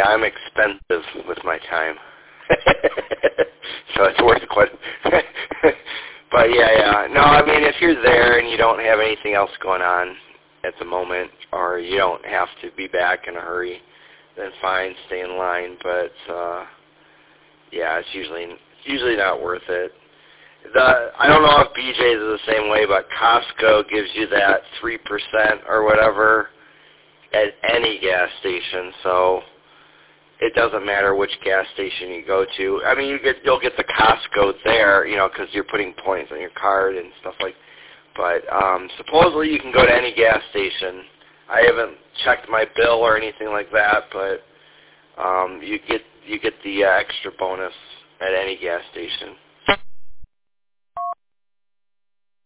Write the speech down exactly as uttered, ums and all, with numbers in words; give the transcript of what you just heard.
Yeah, I'm expensive with my time. So it's worth quite. But yeah, yeah. No, I mean, if you're there and you don't have anything else going on at the moment, or you don't have to be back in a hurry, then fine, stay in line. But uh, yeah, it's usually it's usually not worth it. The I don't know if B J's is the same way, but Costco gives you that three percent or whatever at any gas station. So it doesn't matter which gas station you go to. I mean, you get you'll get the Costco there, you know, because you're putting points on your card and stuff like. But um, supposedly you can go to any gas station. I haven't checked my bill or anything like that, but um, you get you get the uh, extra bonus at any gas station.